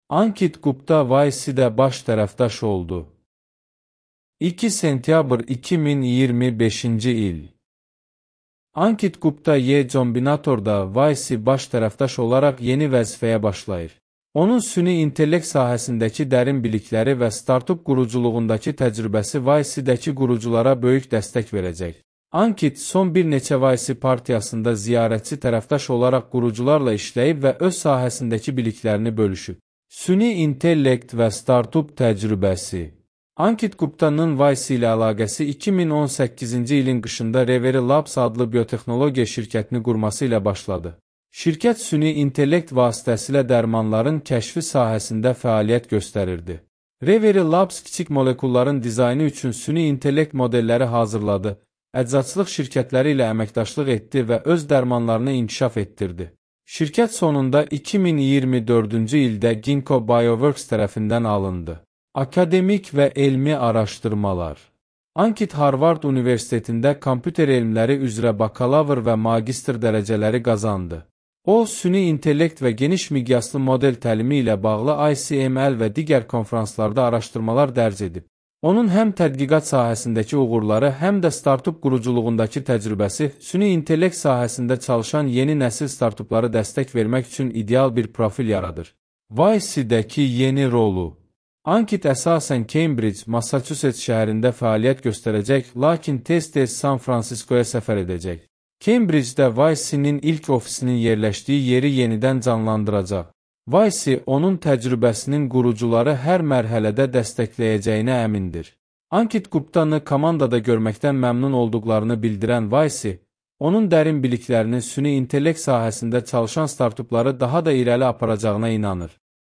Ankit Gupta YC'də baş tərəfdaş oldu. 2 sentyabr 2025-ci il. Ankit Gupta Y Combinator'da YC baş tərəfdaş olaraq yeni vəzifəyə başlayır. Onun süni intellekt sahəsindəki dərin bilikləri və startup quruculuğundakı təcrübəsi YC-dəki quruculara böyük dəstək verəcək. Ankit son bir neçə YC partiyasında ziyarətçi tərəfdaş olaraq qurucularla işləyib və öz sahəsindəki biliklərini bölüşüb. Süni intellekt və startup təcrübəsi. Ankit Gupta'nın YC ilə əlaqəsi 2018-ci ilin qışında Reverie Labs adlı biotexnologiya şirkətini qurması ilə başladı. Şirkət süni intellekt vasitəsilə dərmanların kəşfi sahəsində fəaliyyət göstərirdi. Reverie Labs kiçik molekulların dizaynı üçün süni intellekt modelləri hazırladı, əczaçılıq şirkətləri ilə əməkdaşlıq etdi və öz dərmanlarını inkişaf etdirdi. Şirkət sonunda 2024-cü ildə Ginkgo Bioworks tərəfindən alındı. Akademik və elmi araşdırmalar. Ankit Harvard Universitetində kompüter elmləri üzrə bakalavr və magistr dərəcələri qazandı. O, süni intellekt və geniş miqyaslı model təlimi ilə bağlı ICML və digər konferanslarda araşdırmalar dərc edib. Onun həm tədqiqat sahəsindəki uğurları, həm də startup quruculuğundakı təcrübəsi süni intellekt sahəsində çalışan yeni nəsil startupları dəstək vermək üçün ideal bir profil yaradır. YC-dəki yeni rolu. Ankit əsasən Cambridge, Massachusetts şəhərində fəaliyyət göstərəcək, lakin tez-tez San Franciscoya səfər edəcək. Cambridge'də YC-nin ilk ofisinin yerləşdiyi yeri yenidən canlandıracaq. YC onun təcrübəsinin qurucuları hər mərhələdə dəstəkləyəcəyinə əmindir. Ankit Gupta'nı komandada görməkdən məmnun olduqlarını bildirən YC, onun dərin biliklərini süni intellekt sahəsində çalışan startupları daha da irəli aparacağına inanır.